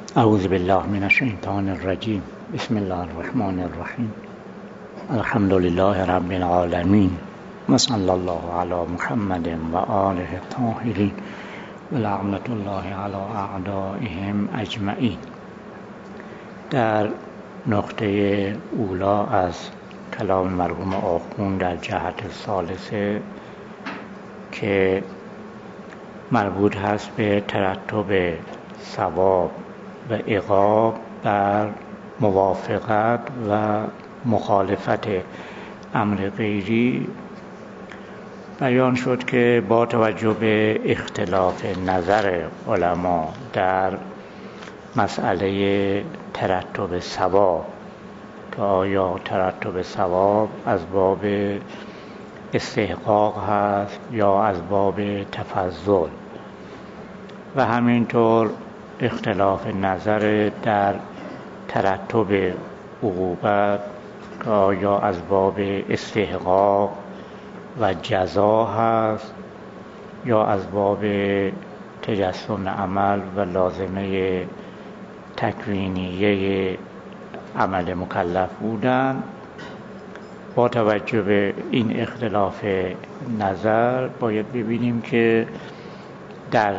اعوذ بالله من الشیطان الرجیم. بسم الله الرحمن الرحیم. الحمد لله رب العالمین و صلی الله علی محمد و آله الطاهرین و لعنت الله علی اعدائهم اجمعین. در نقطه اولا از کلام مرحوم آخوند در جهت ثالثه که مربوط هست به ترتب ثواب و عقاب بر موافقت و مخالفت امر غیری، بیان شد که با توجه به اختلاف نظر علما در مسئله ترتب ثواب که آیا ترتب ثواب از باب استحقاق هست یا از باب تفضل، و همینطور اختلاف نظر در ترتب عقوبت که آیا از باب استحقاق و جزا هست یا از باب تجسم عمل و لازمه تکوینیه عمل مکلف بودن. با توجه به این اختلاف نظر باید ببینیم که در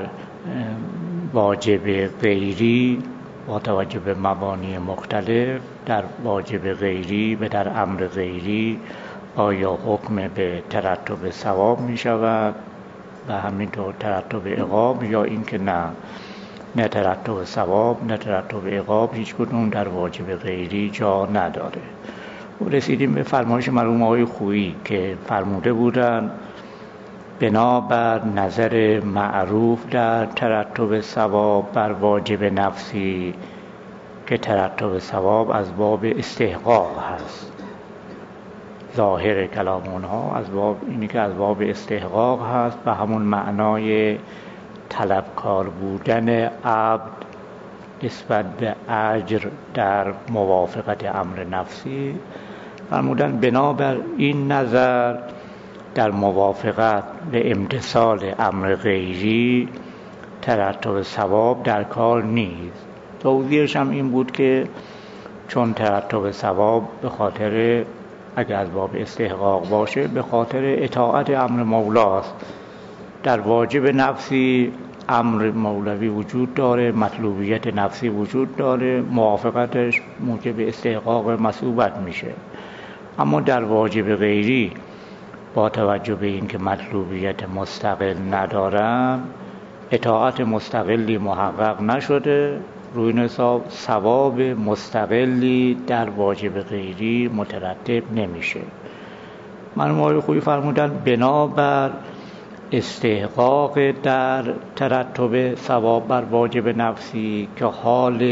واجب غیری با توجه به مبانی مختلف در واجب غیری و در امر غیری آیا حکم به ترتب ثواب می شود و همینطور ترتب عقاب، یا اینکه نه ترتب ثواب نه ترتب عقاب هیچ کدوم در واجب غیری جا نداره. و رسیدیم به فرمایش مرحوم آقای خویی که فرموده بودند بنابر نظر معروف در ترتب ثواب بر واجب نفسی که ترتب ثواب از باب استحقاق هست. ظاهر کلام اونها از باب اینی که از باب استحقاق هست و همون معنای طلبکار بودن عبد نسبت به اجر در موافقت امر نفسی. فرمودن بنابر این نظر در موافقت به امتثال امر غیری ترتب ثواب در کار نیست. توضیحش هم این بود که چون ترتب ثواب به خاطر اگر از باب استحقاق باشه به خاطر اطاعت امر مولاست. در واجب نفسی امر مولوی وجود داره، مطلوبیت نفسی وجود داره، موافقتش موجب استحقاق مثوبت میشه. اما در واجب غیری با توجه به اینکه مطلوبیت مستقل ندارم، اطاعت مستقلی محقق نشده، روی این حساب ثواب مستقلی در واجب غیری مترتب نمیشه. مرحوم آقای خویی فرمودن بنابر استحقاق در ترتب ثواب بر واجب نفسی که حال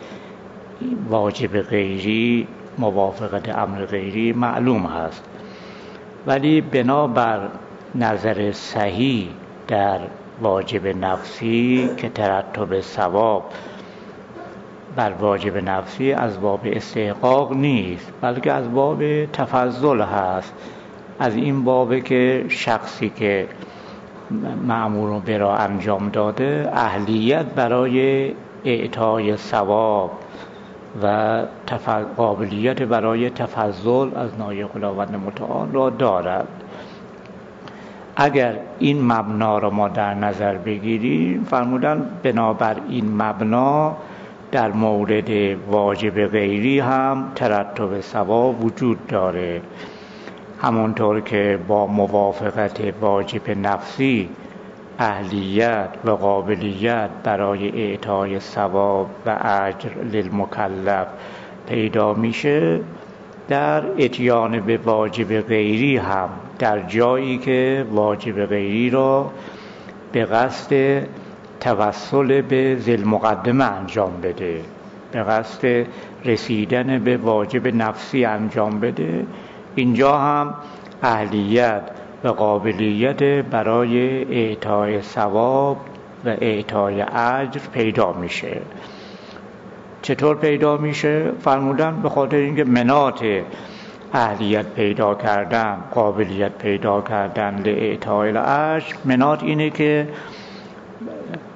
واجب غیری موافقت امر غیری معلوم هست، ولی بنابر نظر صحیح در واجب نفسی که ترتب ثواب بر واجب نفسی از باب استحقاق نیست بلکه از باب تفضل هست. از این بابه که شخصی که مأمور به را انجام داده اهلیت برای اعطای ثواب و قابلیت برای تفضل از نایب خداوند متعال را دارد. اگر این مبنا را ما در نظر بگیریم، فرمودن بنابر این مبنا در مورد واجب غیری هم ترتب ثواب وجود داره. همونطور که با موافقت واجب نفسی اهلیت و قابلیت برای اعطای ثواب و اجر للمکلف پیدا میشه، در اتیان به واجب غیری هم در جایی که واجب غیری را به قصد توسل به ذی المقدمه انجام بده، به قصد رسیدن به واجب نفسی انجام بده، اینجا هم اهلیت و قابلیت برای اعطای ثواب و اعطای اجر پیدا میشه. چطور پیدا میشه؟ فرمودن به خاطر اینکه مناط اهلیت پیدا کردن، قابلیت پیدا کردن لاعطای الاجر، مناط اینه که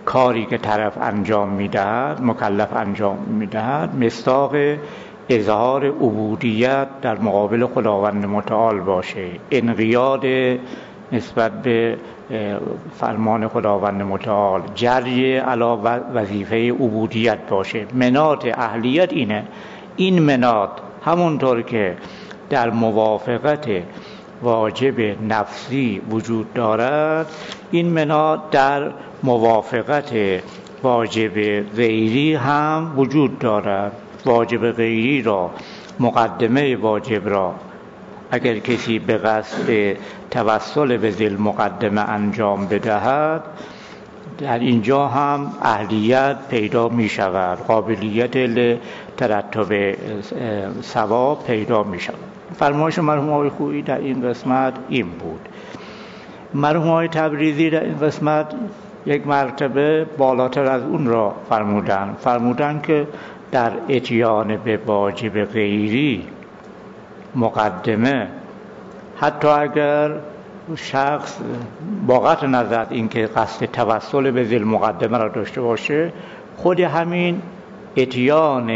کاری که طرف انجام میدهد، مکلف انجام میدهد، مصداق اظهار عبودیت در مقابل خداوند متعال باشه، انقیاد نسبت به فرمان خداوند متعال، جری علی وظیفه عبودیت باشه. منات اهلیت اینه. این منات همونطور که در موافقت واجب نفسی وجود دارد، این منات در موافقت واجب غیری هم وجود دارد. واجب غیری را، مقدمه واجب را اگر کسی به قصد توسل به ذی المقدمه انجام بدهد، در اینجا هم اهلیت پیدا می شود، قابلیت لترتب ثواب پیدا می شود. فرمایش مرحوم آقای خویی در این قسمت این بود. مرحوم آقای تبریزی در این قسمت یک مرتبه بالاتر از اون را فرمودن که در اتیان به واجب غیری مقدمه، حتی اگر شخص با قطع نظر از اینکه قصد توسل به ذی المقدمه را داشته باشه، خود همین اتیان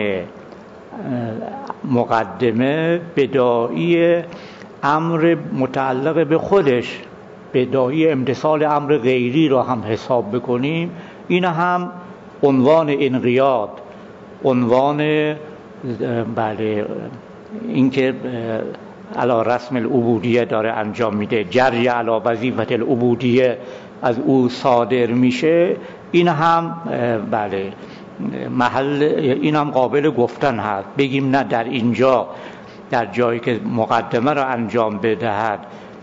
مقدمه بداعی امر متعلق به خودش، بداعی امتثال امر غیری را هم حساب بکنیم، این هم عنوان انقیاد، عنوان اینکه علی رسم العبودیه داره انجام میده، جری علی وظیفه العبودیه از او صادر میشه، این هم محل، این هم قابل گفتن هست. بگیم نه، در اینجا در جایی که مقدمه را انجام بدهد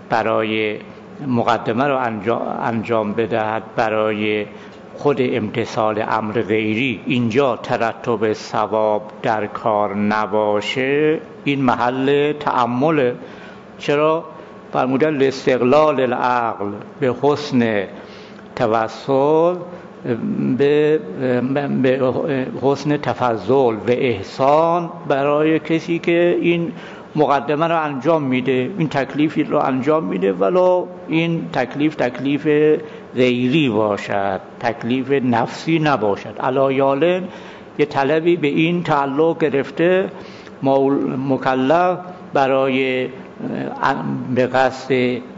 برای خود امتثال امر غیری، اینجا ترتب ثواب در کار نباشه، این محل تأمل. چرا؟ فرمودن لاستقلال العقل به حسن توسل، به حسن تفضل و احسان برای کسی که این مقدمه را انجام میده، این تکلیفی را انجام میده، ولو این تکلیف غیری باشد، تکلیف نفسی نباشد. علایالن یه طلبی به این تعلق گرفته، مکلف برای به قصد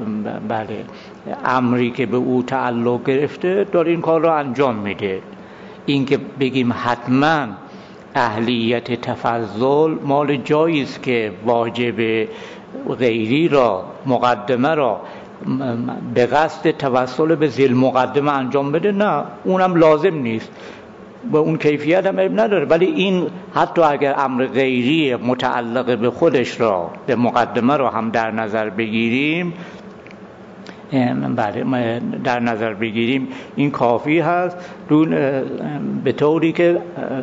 امری که به او تعلق گرفته داره این کار را انجام میده. این که بگیم حتما اهلیت تفضل مال جایی است که واجب غیری را، مقدمه را به قصد توسل به ذی المقدمه انجام بده، نه، اونم لازم نیست، با اون کیفیت هم نداره. ولی این حتی اگر امر غیری متعلق به خودش را، به مقدمه را هم در نظر بگیریم، این کافی هست، به طوری که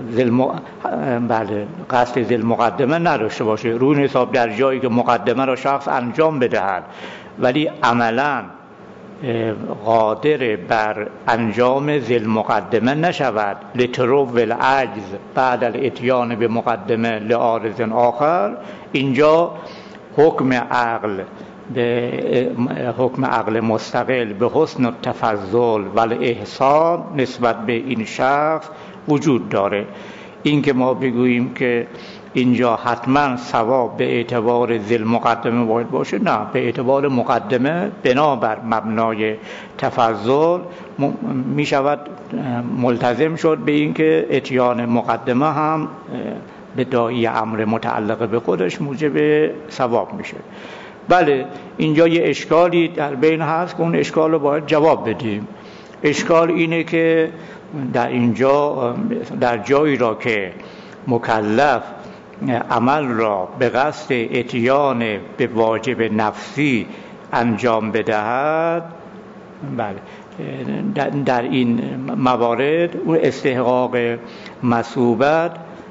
قصد ذی المقدمه نداشته باشه، روی حساب در جایی که مقدمه را شخص انجام بدهد ولی عملاً قادر بر انجام ذی المقدمه نشود، لترو العجز بعد الاتیان به مقدمه لعارض آخر، اینجا حکم عقل مستقل به حسن التفضل و الاحسان نسبت به این شخص وجود داره. این که ما بگوییم که اینجا حتما ثواب به اعتبار ذی المقدمه باید باشه، نه، به اعتبار مقدمه بنابر مبنای تفضل می شود ملتزم شد به این که اتیان مقدمه هم به داعی امر متعلق به خودش موجب ثواب میشه. بله، اینجا یه اشکالی در بین هست که اون اشکال رو باید جواب بدیم. اشکال اینه که در اینجا، در جایی را که مکلف عمل را به قصد اتیان به واجب نفسی انجام بدهد، بله، در این موارد اون استحقاق مثوبت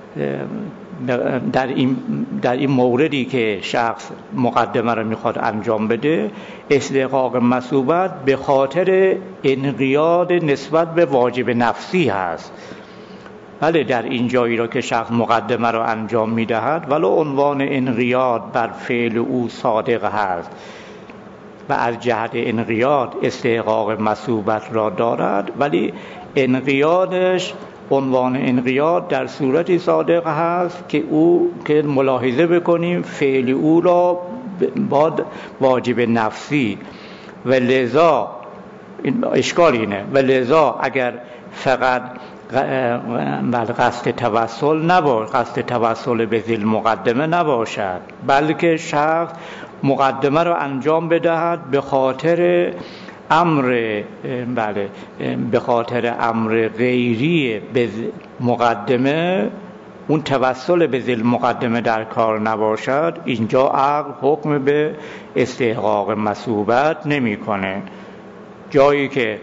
در این موردی که شخص مقدمه را میخواد انجام بده، استحقاق مثوبت به خاطر انقیاد نسبت به واجب نفسی هست. بله، در این جایی را که شخص مقدمه را انجام میدهد ولو عنوان انقیاد بر فعل او صادق هست، و از جهت انقیاد استحقاق مثوبت را دارد، ولی انقیادش عنوان انقیاد در صورتی صادق هست که ملاحظه بکنیم فعل او را با واجب نفسی و لذا اشکال اینه و لذا اگر فقط قصد توسل به ذیل مقدمه نباشد، بلکه شخص مقدمه را انجام بدهد به خاطر امر غیری به مقدمه، اون توسل به ذیل مقدمه در کار نباشد، اینجا عقل حکم به استحقاق مثوبت نمی‌کنه. جایی که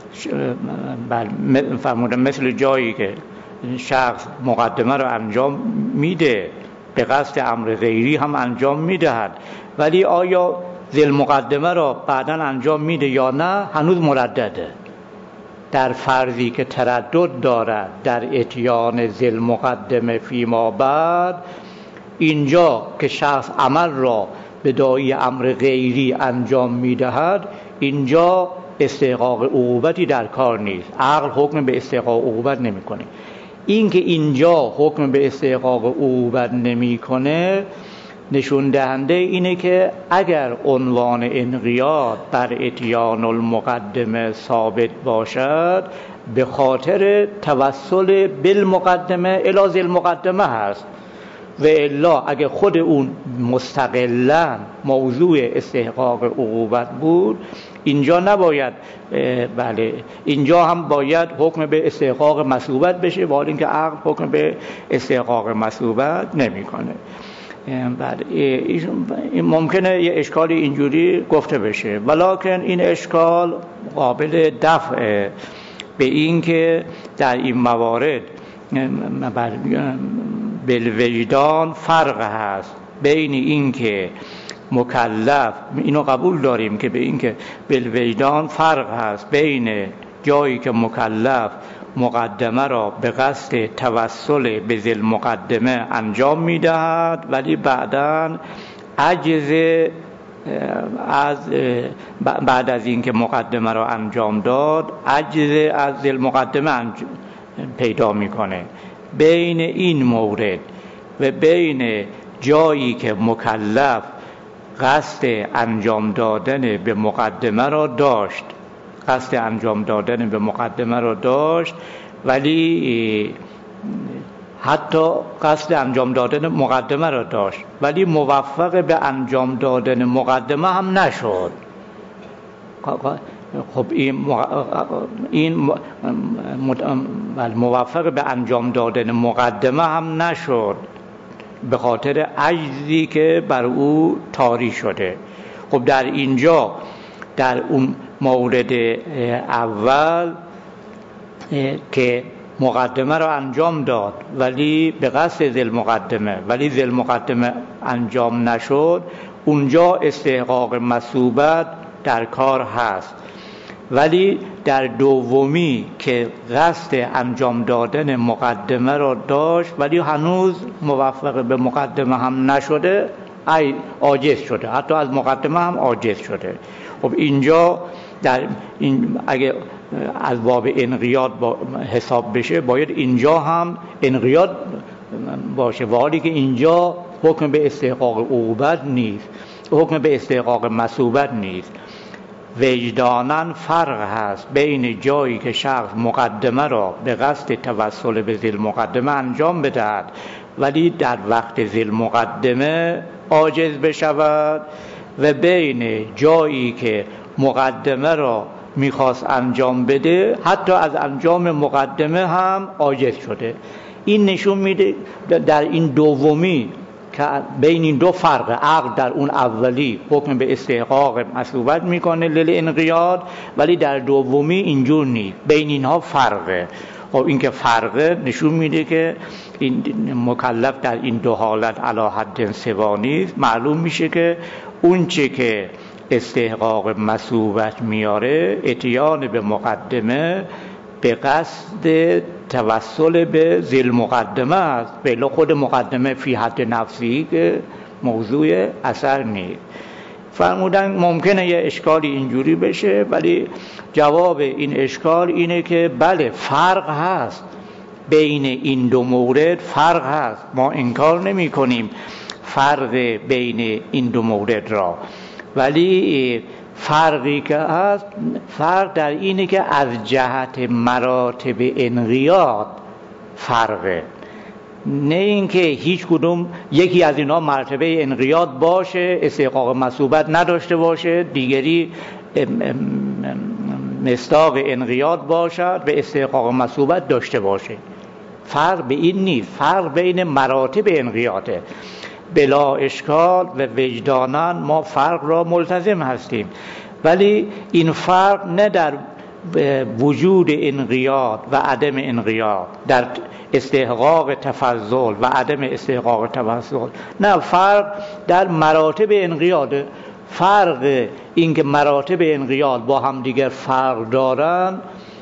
فرمودن مثل جایی که شخص مقدمه را انجام میده به قصد امر غیری هم انجام میدهد، ولی آیا ذیل مقدمه را بعداً انجام میده یا نه هنوز مردده. در فرضی که تردد دارد در اتیان ذیل مقدمه فیما بعد، اینجا که شخص عمل را به داعی امر غیری انجام میدهد، اینجا استحقاق عقوبتی در کار نیست. عقل حکم به استحقاق عقوبت نمیکنه. این که اینجا حکم به استحقاق عقوبت نمیکنه نشون دهنده اینه که اگر عنوان انقیاد بر اتیان المقدمه ثابت باشد، به خاطر توسل بالمقدمه الی ذیل المقدمه هست، و الا اگه خود اون مستقلاً موضوع استحقاق عقوبت بود، اینجا نباید اینجا هم باید حکم به استحقاق مثوبت بشه، ولی اینکه عقل حکم به استحقاق مثوبت نمیکنه. این ممکنه یه اشکالی اینجوری گفته بشه، ولکن این اشکال قابل دفعه به این که در این موارد بالوجدان فرق هست بین این که مکلف، اینو قبول داریم که به این که بالوجدان فرق هست بین جایی که مکلف مقدمه را به قصد توسل به ذیل مقدمه انجام میدهد، ولی بعداً عجز بعد از اینکه مقدمه را انجام داد عجز از ذیل مقدمه پیدا میکنه. بین این مورد و بین جایی که مکلف قصد انجام دادن به مقدمه را داشت، ولی حتی قصد انجام دادن مقدمه را داشت ولی موفق به انجام دادن مقدمه هم نشد. خب این موفق به انجام دادن مقدمه هم نشد به خاطر عجزی که بر او طاری شده. خب در اینجا در اون مورد اول که مقدمه را انجام داد ولی به قصد ذیل مقدمه، ولی ذیل مقدمه انجام نشد، اونجا استحقاق مثوبت در کار هست. ولی در دومی که قصد انجام دادن مقدمه را داشت ولی هنوز موفق به مقدمه هم نشده، عاجز شده، حتی از مقدمه هم عاجز شده. خب اینجا در این اگه از باب انقیاد حساب بشه باید اینجا هم انقیاد باشه، ولی که اینجا حکم به استحقاق عقوبت نیست، حکم به استحقاق مثوبت نیست. وجداناً فرق هست بین جایی که شخص مقدمه را به قصد توسل به ذیل مقدمه انجام بدهد ولی در وقت ذیل مقدمه عاجز بشود، و بین جایی که مقدمه را میخواست انجام بده حتی از انجام مقدمه هم عاجز شده. این نشون میده در این دومی که بین این دو فرق، عقل در اون اولی حکم به استحقاق مثوبت میکنه للانقیاد، ولی در دومی اینجور نیست، بین اینها فرقه. خب این که فرقه نشون میده که این مکلف در این دو حالت علی حد سوا نیست. معلوم میشه که اون چه که استحقاق مثوبت میاره اتیان به مقدمه به قصد توسل به ذیل مقدمه است، بلا خود مقدمه فی حد نفسی که موضوع اثر نیست. فرمودن ممکنه یه اشکالی اینجوری بشه، ولی جواب این اشکال اینه که بله فرق هست بین این دو مورد، فرق هست، ما انکار نمی کنیم فرق بین این دو مورد را، ولی فرقی که هست، فرق در اینه که از جهت مراتب انقیاد فرقه، نه اینکه هیچ کدوم یکی از اینا مرتبه انقیاد باشه استحقاق مثوبت نداشته باشه، دیگری مصداق انقیاد باشد و استحقاق مثوبت داشته باشه. فرق به این نیست، فرق بین مراتب انقیاده. بلا اشکال و وجداناً ما فرق را ملتزم هستیم، ولی این فرق نه در وجود انقیاد و عدم انقیاد، در استحقاق تفضل و عدم استحقاق تفضل، نه، فرق در مراتب انقیاده. فرق این که مراتب انقیاد با هم دیگر فرق دارن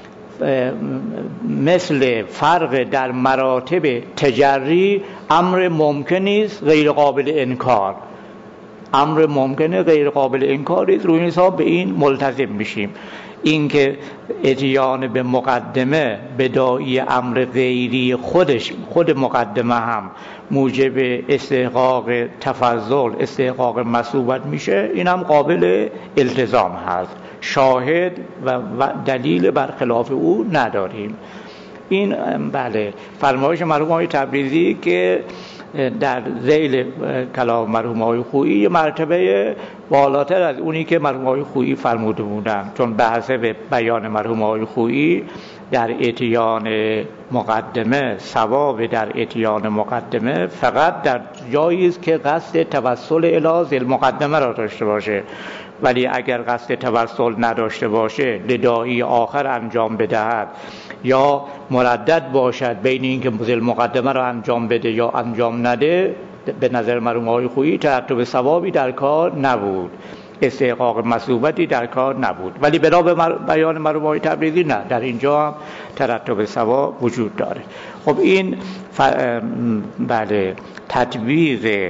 مثل فرق در مراتب تجری امر ممکنی است غیر قابل انکار، امر ممکنه غیر قابل انکار است، روی این حساب به این ملتزم میشیم. این که اتیان به مقدمه به داعی امر غیری خود مقدمه هم موجب استحقاق تفضل استحقاق مثوبت میشه، این هم قابل التزام هست، شاهد و دلیل برخلاف او نداریم. این بله فرمایش مرحوم آقای تبریزی که در ذیل کلام مرحوم آقای خویی مرتبه بالاتر از اونی که مرحوم آقای خویی فرموده بودند، چون به حسب بیان مرحوم آقای خویی در اتیان مقدمه ثواب در اتیان مقدمه فقط در جایی است که قصد توسل الی ذیل مقدمه را داشته باشه، ولی اگر قصد توسل نداشته باشه لداعی آخر انجام بدهد یا مردد باشد بین این که ذیل مقدمه را انجام بده یا انجام نده، به نظر مرحوم آقای خویی ترتب ثوابی در کار نبود، استحقاق مثوبتی در کار نبود، ولی بنا به بیان مرحوم آقای تبریزی نه، در اینجا هم ترتب ثواب وجود داره. خب این بله تطبیق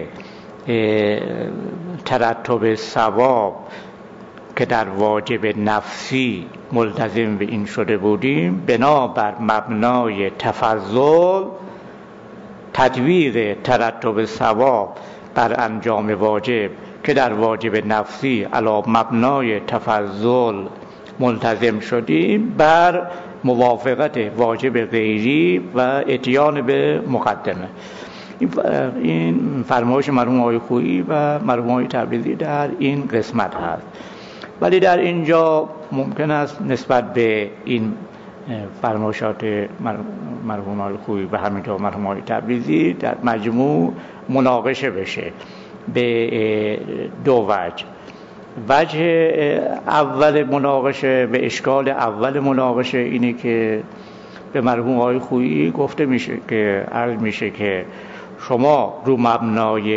ترتب ثواب که در واجب نفسی ملتزم به این شده بودیم، بنابر مبنای تفضل تطبیق ترتب ثواب بر انجام واجب که در واجب نفسی علی مبنای تفضل ملتزم شدیم بر موافقت واجب غیری و اتیان به مقدمه. این فرمایش مرحوم آقای خویی و مرحوم آقای تبریزی در این قسمت هست، ولی در اینجا ممکن است نسبت به این فرمایشات مرحوم آقای خویی و همینطور مرحوم آقای تبریزی در مجموع مناقشه بشه به دو وجه. وجه اول مناقشه به اشکال اول مناقشه اینه که به مرحوم آقای خویی گفته میشه که عرض میشه که شما رو مبنای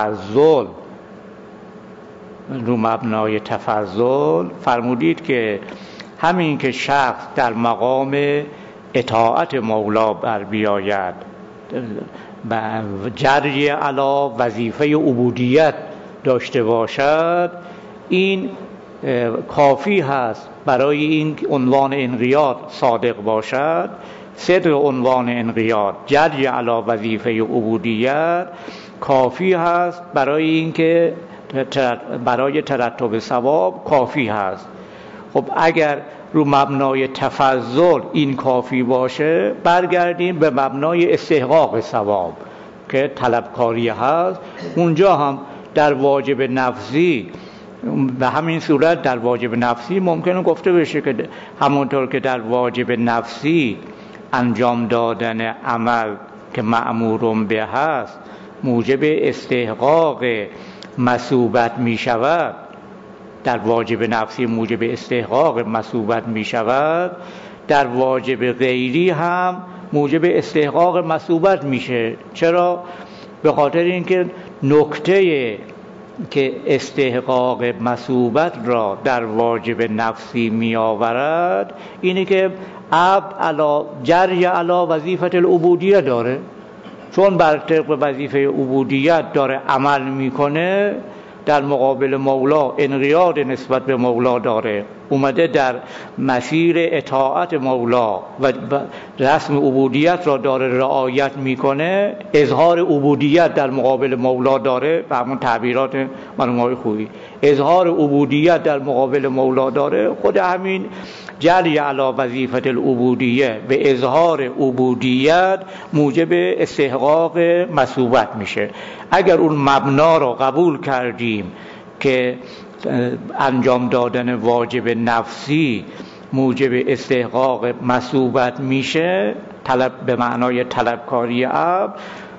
تفضل فرمودید که همین که شخص در مقام اطاعت مولا بر بیاید و جری علی وظیفه عبودیت داشته باشد، این کافی هست برای این عنوان انقیاد صادق باشد. صدق عنوان انقیاد جری علی وظیفه عبودیت کافی هست برای اینکه برای ترتب ثواب کافی هست. خب اگر رو مبنای تفضل این کافی باشه، برگردیم به مبنای استحقاق ثواب که طلبکاری هست. اونجا هم در واجب نفسی به همین صورت در واجب نفسی ممکنه گفته بشه که همونطور که در واجب نفسی انجام دادن عمل که مأمور به هست موجب استحقاق مثوبت می شود، در واجب نفسی موجب استحقاق مثوبت می شود، در واجب غیری هم موجب استحقاق مثوبت میشه. چرا؟ به خاطر اینکه نکته که استحقاق مثوبت را در واجب نفسی می آورد اینه که عبد جری علی وظیفه العبودیه داره، چون بر طبق وظیفه عبودیت داره عمل میکنه، در مقابل مولا انقیاد نسبت به مولا داره، اومده در مسیر اطاعت مولا و رسم عبودیت را داره رعایت میکنه، اظهار عبودیت در مقابل مولا داره، به همون تعبیرات مرحوم خویی اظهار عبودیت در مقابل مولا داره، خود همین جری علی وظیفه العبودیه به اظهار عبودیت موجب استحقاق مثوبت میشه. اگر اون مبنا را قبول کردیم که انجام دادن واجب نفسی موجب استحقاق مثوبت میشه، طلب به معنای طلبکاری عبد،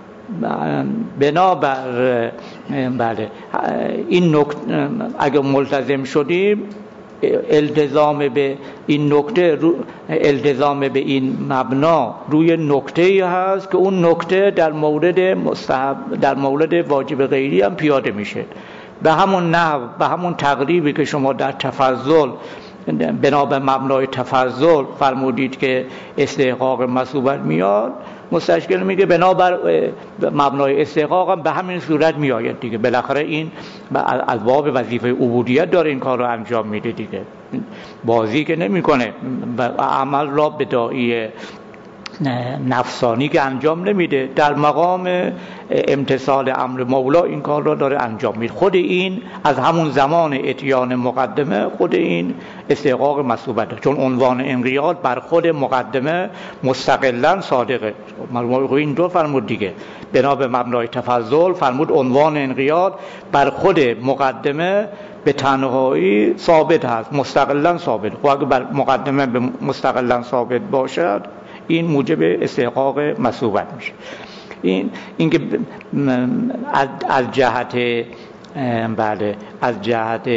بنابر بله این نکته اگر ملتزم شدیم التزام به این نکته التزام به این مبنا روی نکته‌ای هست که اون نکته در مورد مستحب در مورد واجب غیری هم پیاده میشه. به همون نحو به همون تقریبی که شما در تفضل بنا به مبنای تفضل فرمودید که استحقاق مثوبت میاد، مستشکل میگه بنابر مبنای استحقاق هم به همین صورت میآید دیگه. بالاخره این از باب وظیفه عبودیت داره این کار رو انجام میده دیگه، بازی که نمیکنه و عمل را به داعی نفسانی که انجام نمیده، در مقام امتثال امر مولا این کار را داره انجام میده. خود این از همون زمان اتیان مقدمه خود این استحقاق مثوبته، چون عنوان انقیاد بر خود مقدمه مستقلا صادقه. مرحوم این دو فرمود دیگه، بنا به مبنای تفضل فرمود عنوان انقیاد بر خود مقدمه به تنهایی ثابت هست، مستقلا ثابت. خب اگه بر مقدمه به مستقلا ثابت باشد این موجب استحقاق مثوبت میشه. این که از جهت بله از جهت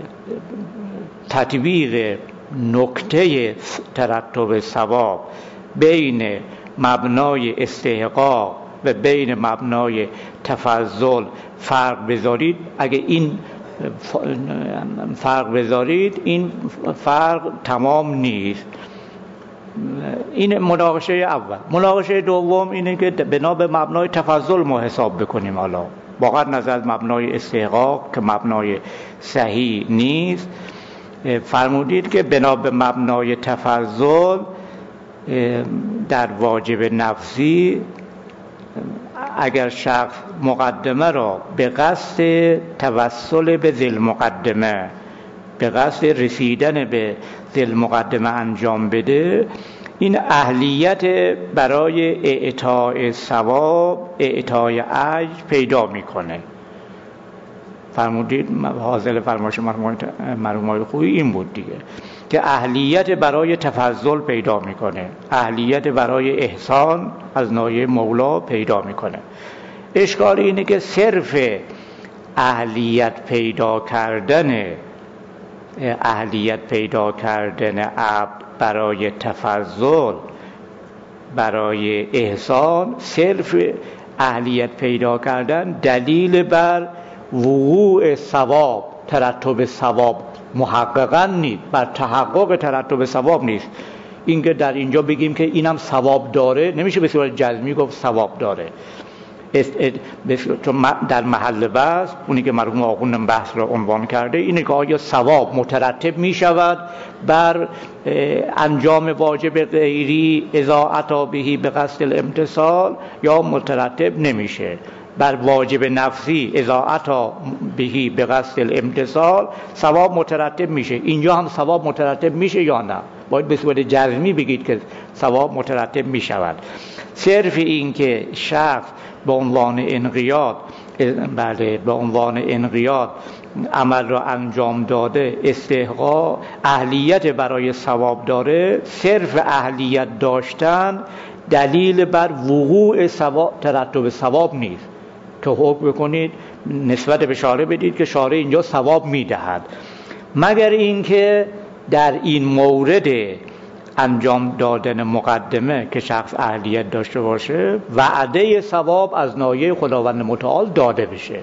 تطبیق نکته ترتب ثواب بین مبنای استحقاق و بین مبنای تفضل فرق بذارید، اگه این فرق بذارید این فرق تمام نیست. این مناقشه اول. مناقشه دوم اینه که بنا به مبنای تفضل ما حساب بکنیم. حالا با نظر از مبنای استحقاق که مبنای صحیح نیست، فرمودید که بنا به مبنای تفضل در واجب نفسی اگر شخص مقدمه را به قصد توسل به ذی المقدمه، به قصد رسیدن به ذی المقدمه انجام بده، این اهلیت برای اعطای ثواب، اعطای اجر پیدا میکنه. فرمودید حاصل فرمایش مرحوم خویی این بود دیگه که اهلیت برای تفضل پیدا میکنه، اهلیت برای احسان از ناحیه مولا پیدا میکنه. اشکال اینه که صرف اهلیت پیدا کردن عبد برای تفضل، برای احسان، صرف اهلیت پیدا کردن دلیل بر وقوع ثواب، ترتب ثواب محققا نیست، بر تحقق ترتب ثواب نیست. اینکه در اینجا بگیم که اینم ثواب داره نمیشه به صورت جزمی گفت ثواب داره، چون در محل بحث اونی که مرحوم آخوند بحث را عنوان کرده اینه که آیا ثواب مترتب می شود بر انجام واجب غیری اذا اتی بهی به قصد الامتثال یا مترتب نمیشه. بر واجب نفسی اذا اتی بهی به قصد الامتثال ثواب مترتب میشه. اینجا هم ثواب مترتب میشه یا نه؟ باید به صورت جزمی بگید که ثواب مترتب میشود. صرف این که شخص به عنوان انقیاد عمل را انجام داده، استحقاق اهلیت برای ثواب داره، صرف اهلیت داشتن دلیل بر وقوع ثواب، ترتب ثواب نیست که حکم بکنید نسبت به شارع بدید که شارع اینجا ثواب میدهد، مگر اینکه در این مورد انجام دادن مقدمه که شخص اهلیت داشته باشه وعده ثواب از ناحیه خداوند متعال داده بشه.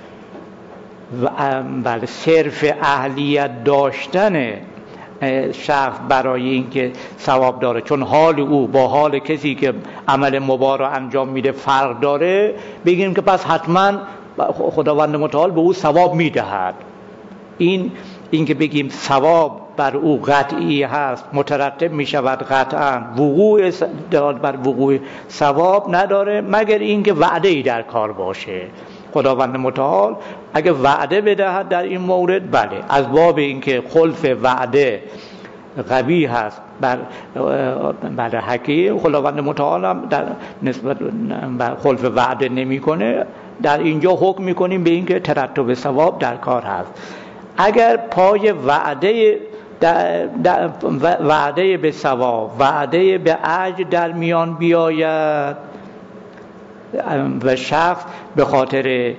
بله، صرف اهلیت داشتن شخص برای اینکه ثواب داره، چون حال او با حال کسی که عمل مباح را انجام میده فرق داره، بگیم که پس حتما خداوند متعال به او ثواب میدهد. این که بگیم ثواب بر او قطعی هست، مترتب می شود قطعا، وقوع بر وقوع ثواب نداره مگر اینکه وعده ای در کار باشه. خداوند متعال اگه وعده بدهد در این مورد بله، از باب اینکه خلف وعده قبیح هست بر حقیقی، خداوند متعال هم در نسبت بر خلف وعده نمیکنه. در اینجا حکم میکنیم به اینکه ترتب ثواب در کار هست. اگر پای وعده به ثواب، وعده به اجر در میان بیاید و شخص به خاطر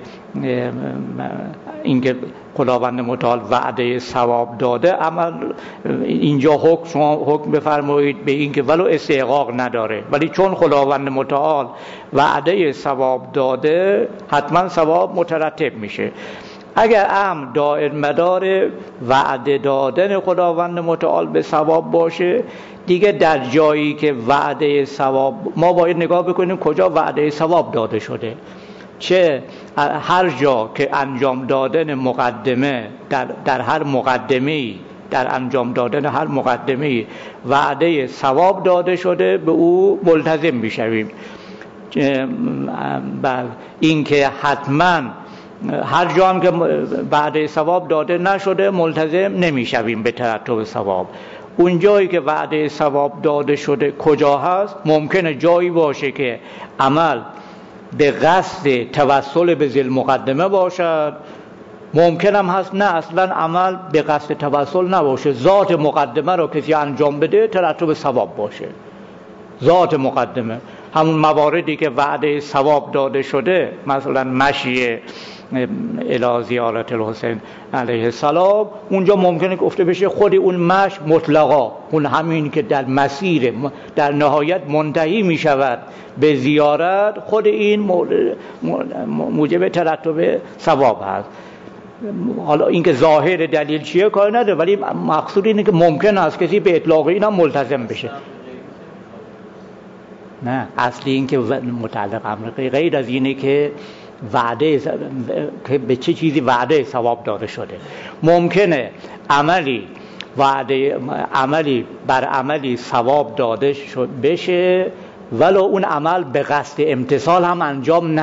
اینکه خداوند متعال وعده ثواب داده عمل، اینجا شما حکم بفرمایید به اینکه ولو استحقاق نداره، ولی چون خداوند متعال وعده ثواب داده حتما ثواب مترتب میشه. اگر امر دائر مدار وعده دادن خداوند متعال به ثواب باشه، دیگه در جایی که وعده ثواب، ما باید نگاه بکنیم کجا وعده ثواب داده شده. چه هر جا که انجام دادن مقدمه در هر مقدمه‌ای، در انجام دادن هر مقدمه‌ای وعده ثواب داده شده، به او ملتزم میشویم. اینکه حتما هر جا هم که وعده ثواب داده نشده ملتزم نمیشویم به ترتب ثواب. اون جایی که وعده ثواب داده شده کجا هست؟ ممکنه جایی باشه که عمل به قصد توسل به ذی المقدمه باشد، ممکن هم هست نه اصلا عمل به قصد توسل نباشه، ذات مقدمه رو کسی انجام بده ترتب ثواب باشه. ذات مقدمه، همون مواردی که وعده ثواب داده شده، مثلا مشی الی زیارت الحسین علیه السلام، اونجا ممکنه گفته بشه خود اون مشی مطلقا، اون همین که در مسیر در نهایت منتهی می شود به زیارت، خود این موجب ترتب ثواب هست. حالا اینکه ظاهر دلیل چیه کار نداره، ولی مقصود اینه که ممکن است کسی به اطلاق این هم ملتزم بشه. نه، اصلی این که متعلق امر غیر از اینه که وعده که به چه چیزی وعده ثواب داده شده. ممکنه عملی بر عملی ثواب داده بشه ولو اون عمل به قصد امتثال هم انجام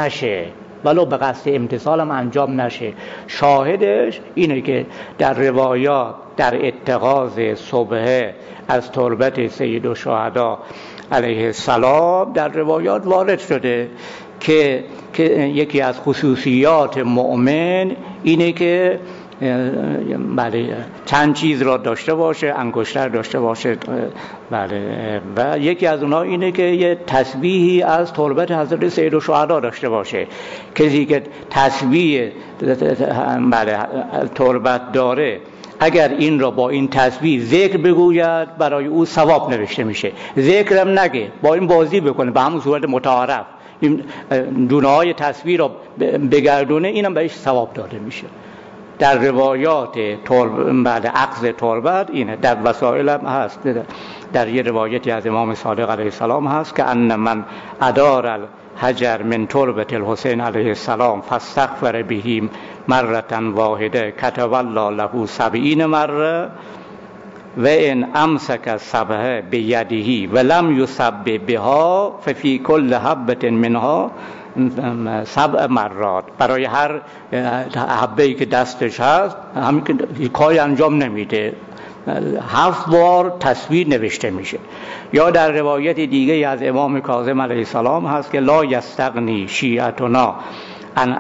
نشه. شاهدش اینه که در روایات در اتخاذ صبحه از تربت سید الشهدا علیه السلام در روایات وارد شده که یکی از خصوصیات مؤمن اینه که بله چند چیز را داشته باشه، انگشتر داشته باشه، بله، و یکی از اونها اینه که یه تسبیحی از تربت حضرت سید الشهدا داشته باشه. کسی که تسبیح بله تربت داره اگر این را با این تسبیح ذکر بگوید برای او ثواب نوشته میشه. ذکرم نگه، با این بازی بکنه به همون صورت متعارف، این دونه‌های تسبیح را بگردونه، اینم بهش ثواب داده میشه. در روایات بعد عقد تربت اینه، در وسائل هم هست. در یه روایتی از امام صادق علیه السلام هست که ان من ادار الحجر من تربت الحسین علیه السلام فاستغفر به مرة واحده کتب الله له 70 مره و ان امسک سبحه بیده ولم یسبح بها ففی کل حبة منها 7 مرات. برای هر حبه‌ای که دستش هست، همین که کاری انجام نمیده، 7 بار تسبیح نوشته میشه. یا در روایت دیگه از امام کاظم علیه السلام هست که لا یستغنی شیعتنا عن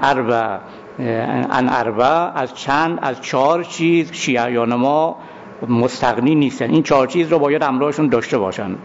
اربع، از 4 چیز شیعیان ما مستغنی نیستن. این 4 چیز رو باید همراهشون داشته باشن.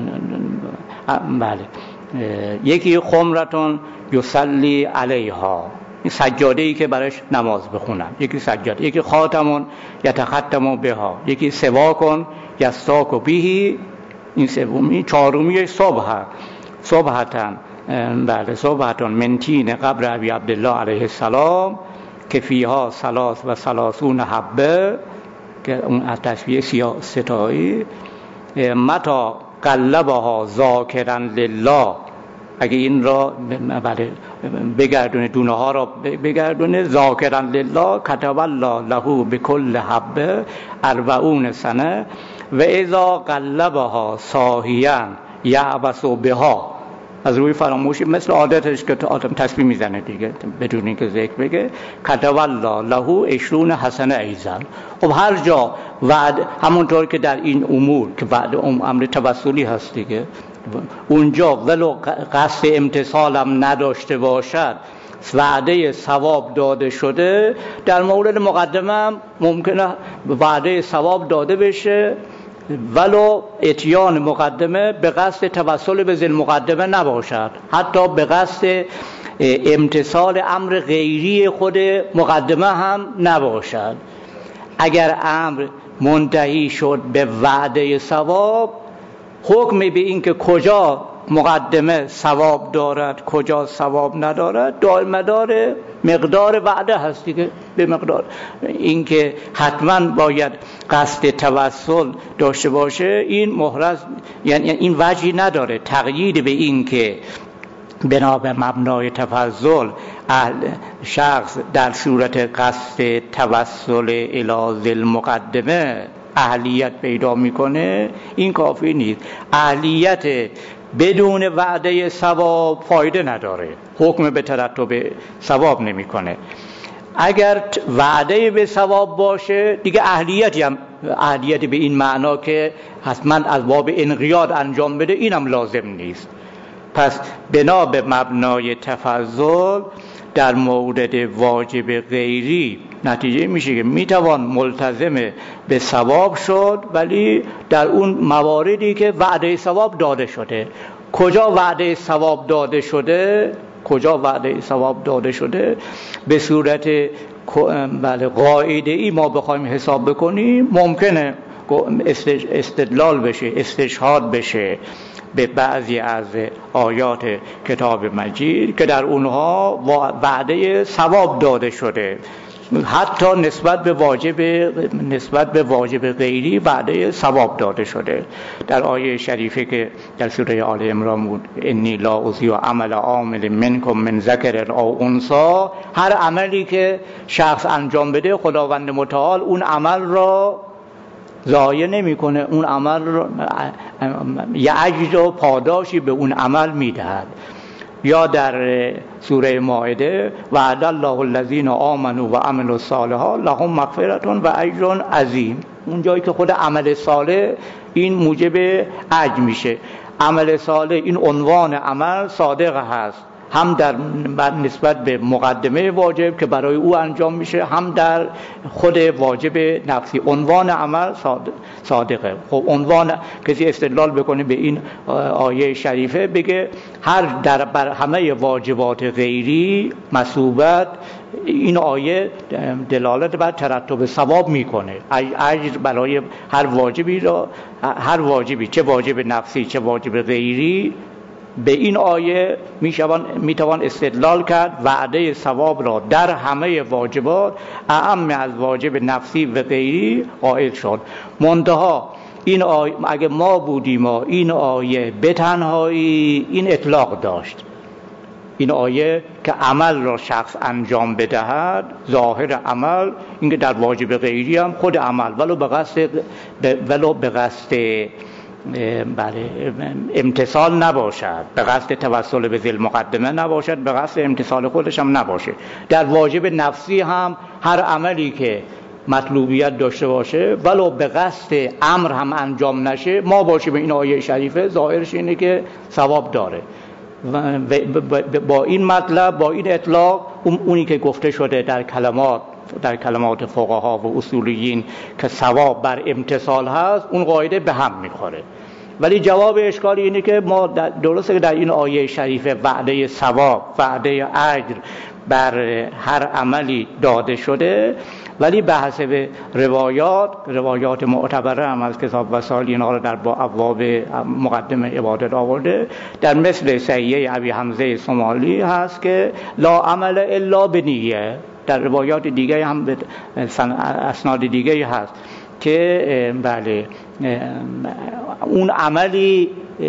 بله، یکی خمرتون یصلی علیها، این سجاده‌ای که برش نماز بخونن، یکی سجاده، یکی خاتمون یتختم بها، یکی سواکون یستاک بهی، این سومی. چهارمی صبحتن بله صبحتون من تین قبر ابی عبدالله علیه السلام که فیها 33 حبه، که اون از تسبیح ستایی. متا قلبها ذاکرا لله اگه این را بله بگردونه، دونه ها را بگردونه، ذاکرا لله کتب الله له بكل حبه 40 سنه و اذا قلبها صاحیا یعبس بها، از روی فراموشی مثل عادتش که آدم تسبیح میزنه دیگه بدون اینکه ذکر بگه، کتب الله له 20 حسنه ایضا. خب هر جا وعد، همونطور که در این امور که بعد امر توسلی هست دیگه، اونجا ولو قصد امتصالم نداشته باشد وعده ثواب داده شده، در مورد مقدمه هم ممکنه وعده ثواب داده بشه ولو اتیان مقدمه به قصد توسل به ذی مقدمه نباشد، حتی به قصد امتصال امر غیری خود مقدمه هم نباشد. اگر امر منتهی شد به وعده ثواب، حکم به این که کجا مقدمه ثواب دارد کجا ثواب ندارد دار مقدار وعده هست دیگه، به مقدار این که حتما باید قصد توسل داشته باشه، این محرز، یعنی این وجهی نداره تقیید به این که بنا به مبنای تفضل شخص در صورت قصد توسل الی ذی المقدمه اهلیت پیدا میکنه، این کافی نیست. اهلیت بدون وعده ثواب فایده نداره، حکم به ترتب ثواب نمیکنه. اگر وعده به ثواب باشه دیگه اهلیت به این معنا که حتما از باب انقیاد انجام بده اینم لازم نیست. پس بنا به مبنای تفضل در مورد واجب غیری نتیجه میشه که میتوان ملتزم به ثواب شد، ولی در اون مواردی که وعده ثواب داده شده. کجا وعده ثواب داده شده به صورت قاعده ای ما بخوایم حساب بکنیم، ممکنه استدلال بشه، استشهاد بشه به بعضی از آیات کتاب مجید که در اونها وعده ثواب داده شده، حتی نسبت به واجب غیری وعده ثواب داده شده. در آیه شریفه که در سوره آل عمران بود، انی لا اضیع عمل عامل منکم من ذکر او انثی، هر عملی که شخص انجام بده خداوند متعال اون عمل را ضایع نمیکنه، اون عمل را یه اجر و پاداشی به اون عمل میدهد. یا در سوره مائده وعد الله الذین آمنوا و عملوا الصالحات لهم مغفرة و اجر عظیم، اون جایی که خود عمل صالح این موجب اجر میشه. عمل صالح این عنوان عمل صادق هست، هم در نسبت به مقدمه واجب که برای او انجام میشه، هم در خود واجب نفسی عنوان عمل صادقه. خب عنوان کسی استدلال بکنه به این آیه شریفه بگه بر همه واجبات غیری مثوبت، این آیه دلالت بر ترتب ثواب میکنه، اجر برای هر واجبی چه واجب نفسی چه واجب غیری. به این آیه میتوان استدلال کرد وعده ثواب را در همه واجبات اعم از واجب نفسی و غیری قائل شد. منتها این آیه اگه ما بودیم این آیه به تنهایی این اطلاق داشت، این آیه که عمل را شخص انجام بدهد، ظاهر عمل اینکه در واجب غیری هم خود عمل ولو به قصد امتصال نباشد، به قصد توسل به ذی المقدمه نباشد، به قصد امتصال خودش هم نباشه. در واجب نفسی هم هر عملی که مطلوبیت داشته باشه ولو به قصد امر هم انجام نشه، ما باشیم این آیه شریفه ظاهرش اینه که ثواب داره. با این مطلب، با این اطلاق، اونی که گفته شده در کلمات فقها و اصولیین که ثواب بر امتصال هست، اون قاعده به هم میخوره. ولی جواب اشکال اینه که ما درسته که در این آیه شریفه وعده ثواب، وعده اجر بر هر عملی داده شده، ولی به حسب روایات معتبره هم از کتاب وسائل اینا رو در ابواب مقدمه عبادت آورده. در مثل صحیحه ابی حمزه صومالی هست که لا عمل الا بنیه. در روایات دیگه هم اسناد دیگه هست که بله اون عملی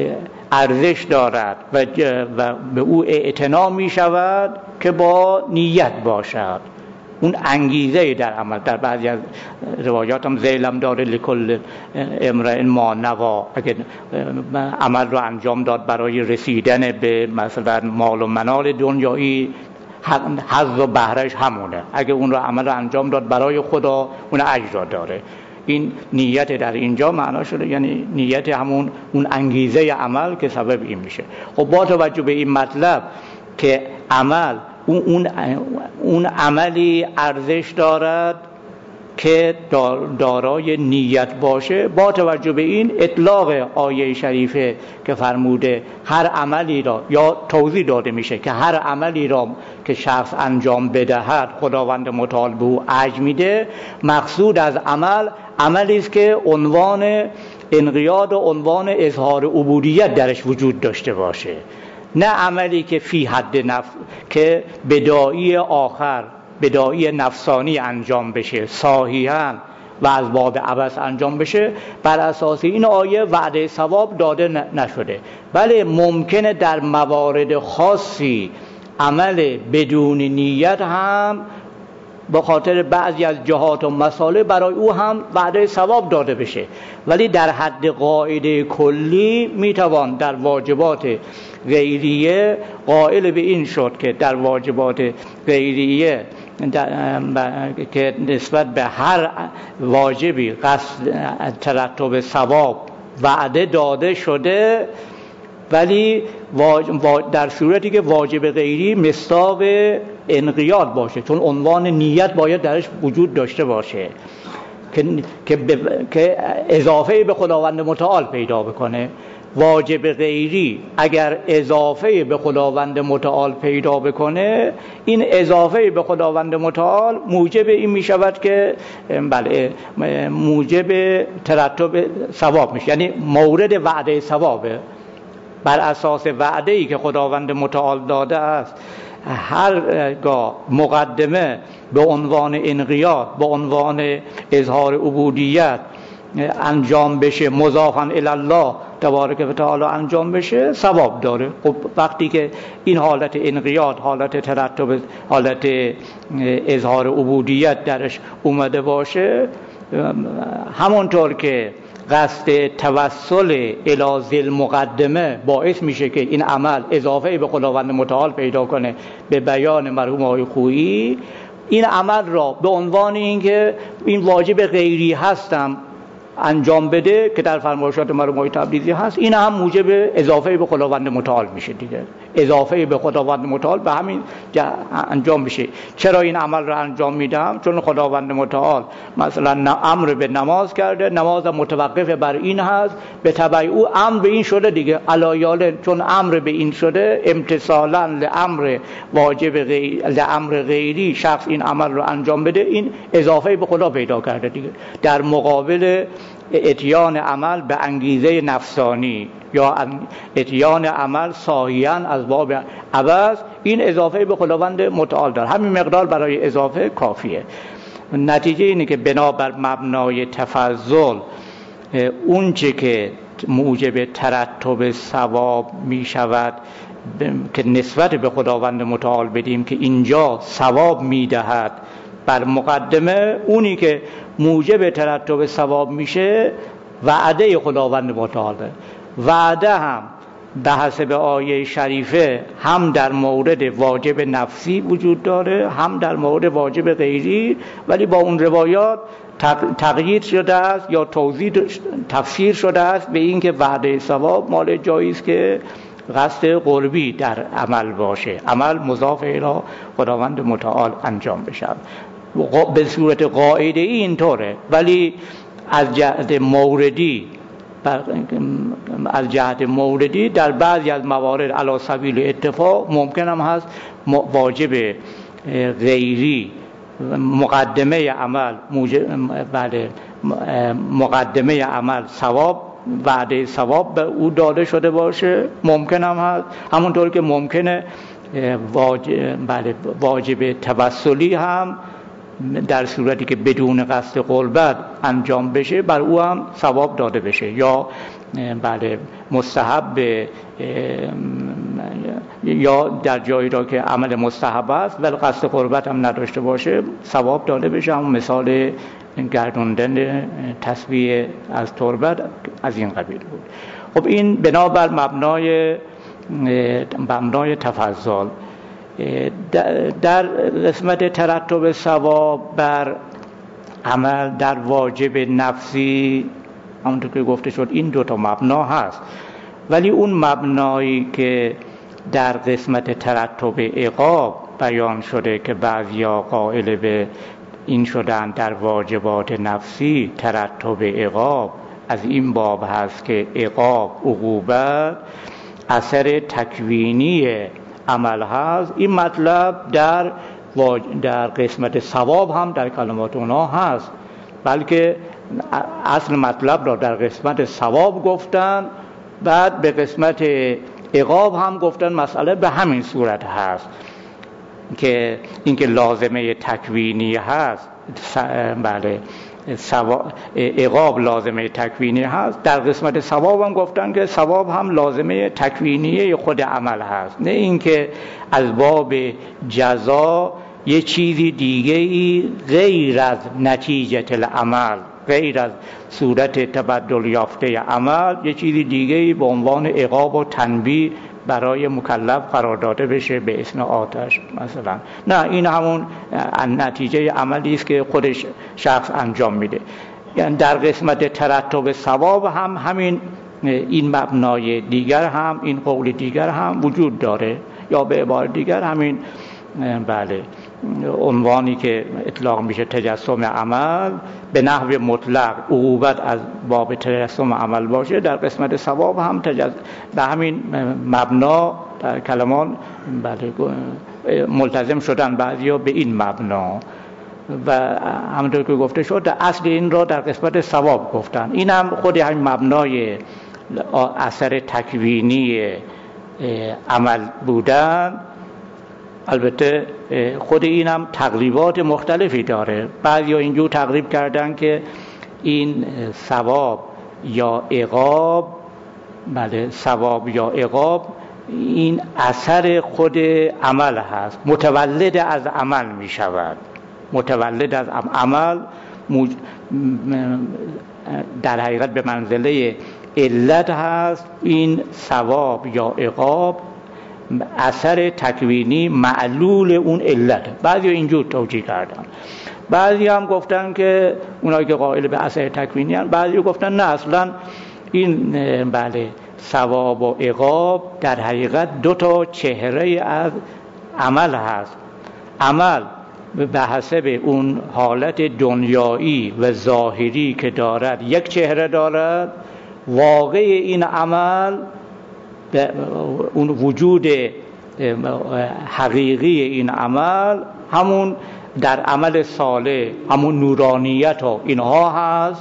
ارزش دارد و به او اعتنا می شود که با نیت باشد. اون انگیزه در عمل، در بعضی از روایات هم ذیلم داره لکل امرئ ما نوا، اگه عمل رو انجام داد برای رسیدن به مثلا مال و منال دنیایی، حظ و بهرهش همونه. اگه اون رو عمل رو انجام داد برای خدا، اون اجر داره. این نیت در اینجا معنا شده، یعنی نیت همون اون انگیزه عمل که سبب این میشه. خب با توجه به این مطلب که عمل اون عملی ارزش دارد که دارای نیت باشه، با توجه به این اطلاق آیه شریفه که فرموده هر عملی را، یا توضیح داده میشه که هر عملی را که شخص انجام بدهد خداوند متعال به او اجر میده. مقصود از عملی است که عنوان انقیاد و عنوان اظهار عبودیت درش وجود داشته باشه، نه عملی که فی حد نفس، که بداعی آخر، بداعی نفسانی انجام بشه، صاحیحاً و از باب عبث انجام بشه. بر اساس این آیه وعده ثواب داده نشده. بله ممکنه در موارد خاصی عمل بدون نیت هم به خاطر بعضی از جهات و مسائل برای او هم وعده ثواب داده بشه، ولی در حد قاعده کلی میتوان در واجبات غیریه قائل به این شد که در واجبات غیریه که نسبت به هر واجبی قصد ترتب ثواب وعده داده شده، ولی در صورتی که واجب غیری مصداق انقیاد باشه، چون عنوان نیت باید درش وجود داشته باشه که اضافه به خداوند متعال پیدا بکنه. واجب غیری اگر اضافه به خداوند متعال پیدا بکنه، این اضافه به خداوند متعال موجب این می شود که بله موجب ترتب ثواب میشه، یعنی مورد وعده ثوابه. بر اساس وعده‌ای که خداوند متعال داده است، هرگاه مقدمه به عنوان انقیاد، به عنوان اظهار عبودیت انجام بشه، مضافاً الی الله تبارک و تعالی انجام بشه، ثواب داره. خب وقتی که این حالت انقیاد، حالت ترتب، حالت اظهار عبودیت درش اومده باشه، همونطور که قصد توسل الی ذی مقدمه باعث میشه که این عمل اضافه به خداوند متعال پیدا کنه به بیان مرحوم آقای خویی، این عمل را به عنوان اینکه این واجب غیری هستم انجام بده که در فرمایشات مرحوم آقای تبریزی هست، این هم موجب اضافه به خداوند متعال میشه دیگه. اضافه به خداوند متعال به همین انجام میشه. چرا این عمل رو انجام میدم؟ چون خداوند متعال مثلا امر به نماز کرده، نماز متوقف بر این هست، به تبع او امر به این شده دیگه، علایال چون امر به این شده، امتثالا لامر واجب لامر غیری شخص این عمل رو انجام بده، این اضافه به خدا پیدا کرده دیگه. در مقابل اتیان عمل به انگیزه نفسانی یا اتیان عمل صاحیاً از باب عبث، این اضافه به خداوند متعال داره. همین مقدار برای اضافه کافیه. نتیجه اینه که بنابر مبنای تفضل اون چه که موجب ترتب ثواب می شود که نسبت به خداوند متعال بدیم که اینجا ثواب می دهد، بر مقدمه اونی که موجب ترتب ثواب میشه وعده خداوند متعاله. وعده هم به حسب آیه شریفه هم در مورد واجب نفسی وجود داره، هم در مورد واجب غیری، ولی با اون روایات تقیید شده است یا تفسیر شده است به این که وعده ثواب مال جایی است که قصد قربی در عمل باشه، عمل مضاف الی خداوند متعال انجام بشه. به صورت قاعده اینطوره، ولی از جهت موردی در بعضی از موارد علی سبیل اتفاق ممکن هم هست واجب غیری مقدمه عمل مقدمه عمل ثواب، وعده ثواب به او داده شده باشه، ممکن هم هست همونطور که ممکنه واجب توسلی هم در صورتی که بدون قصد قربت انجام بشه بر او هم ثواب داده بشه، یا بله مستحب یا در جایی را که عمل مستحب است ولی قصد قربت هم نداشته باشه ثواب داده بشه. همون مثال گردوندن تسبیح از تربت از این قبیل بود. خب این بنابر مبنای تفضل در قسمت ترتب ثواب بر عمل در واجب نفسی همونطور که گفته شد این دوتا مبنا هست، ولی اون مبنایی که در قسمت ترتب عقاب بیان شده که بعضیا قائل به این شدن در واجبات نفسی ترتب عقاب از این باب هست که عقاب عقوبت اثر تکوینی عمل هست. این مطلب در قسمت ثواب هم در کلمات اونا هست، بلکه اصل مطلب را در قسمت ثواب گفتن، بعد به قسمت عقاب هم گفتن مسئله به همین صورت هست که اینکه لازمه تکوینی هست. بله عقاب لازمه تکوینی هست، در قسمت ثواب هم گفتن که ثواب هم لازمه تکوینی خود عمل هست، نه اینکه از باب جزا یه چیزی دیگه ای غیر از نتیجه العمل، غیر از صورت تبدل یافته عمل یه چیزی دیگه ای به عنوان عقاب و تنبیه برای مکلف قرار داده بشه به اسم آتش مثلا. نه، این همون نتیجه عملی است که خودش شخص انجام میده. یعنی در قسمت ترتب ثواب هم همین این مبنای دیگر هم این قول دیگر هم وجود داره، یا به عبارت دیگر همین بله عنوانی که اطلاق میشه تجسم عمل به نحو مطلق عقوبت از باب تجسم عمل باشه، در قسمت ثواب هم به همین مبنا در کلمان بله ملتزم شدن بعضیا به این مبنا، و همونطور که گفته شد در اصل این را در قسمت ثواب گفتن. این هم خود همین مبنای اثر تکوینی عمل بودن. البته خود این هم تقریبات مختلفی داره. بعضیا اینجور تقریب کردن که این ثواب یا عقاب، بله ثواب یا عقاب این اثر خود عمل هست، متولد از عمل می شود. متولد از عمل در حقیقت به منزله علت هست. این ثواب یا عقاب اثر تکوینی معلول اون علت. بعضی اینجور توجیه کردن. بعضی هم گفتن که اونایی که قائل به اثر تکوینی هستند، بعضی گفتن نه اصلا این بله ثواب و عقاب در حقیقت دو تا چهره از عمل هست. عمل به حسب اون حالت دنیایی و ظاهری که دارد یک چهره دارد، واقع این عمل اون وجود حقیقی این عمل همون در عمل صالح همون نورانیت و اینها هست.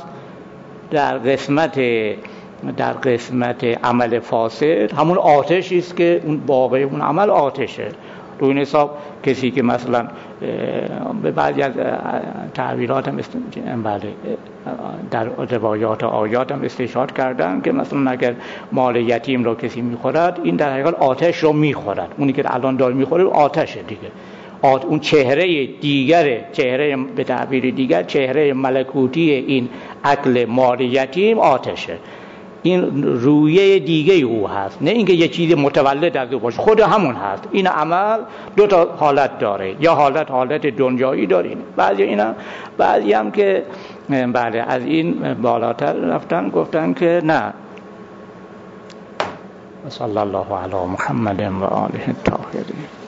در قسمت عمل فاسد همون آتشی است که اون واقع اون عمل آتشه. تو این حساب کسی که مثلا به بعضی از تعبیرات هم بله در روایات و آیات هم استشهاد کردن که مثلا اگر مال یتیم رو کسی میخورد این در حقیقت آتش رو میخورد. اونی که الان داره میخوره آتشه دیگه. اون چهره دیگره، چهره به تعبیر دیگر چهره ملکوتی این اکل مال یتیم آتشه. این رویه دیگه او هست، نه اینکه یه چیز متولد از او باشه، خود همون هست. این عمل دو تا حالت داره، یا حالت دنیایی داره. بعضی هم که بله از این بالاتر رفتن گفتن که نه. صلی الله علی محمد و آله الطاهرین.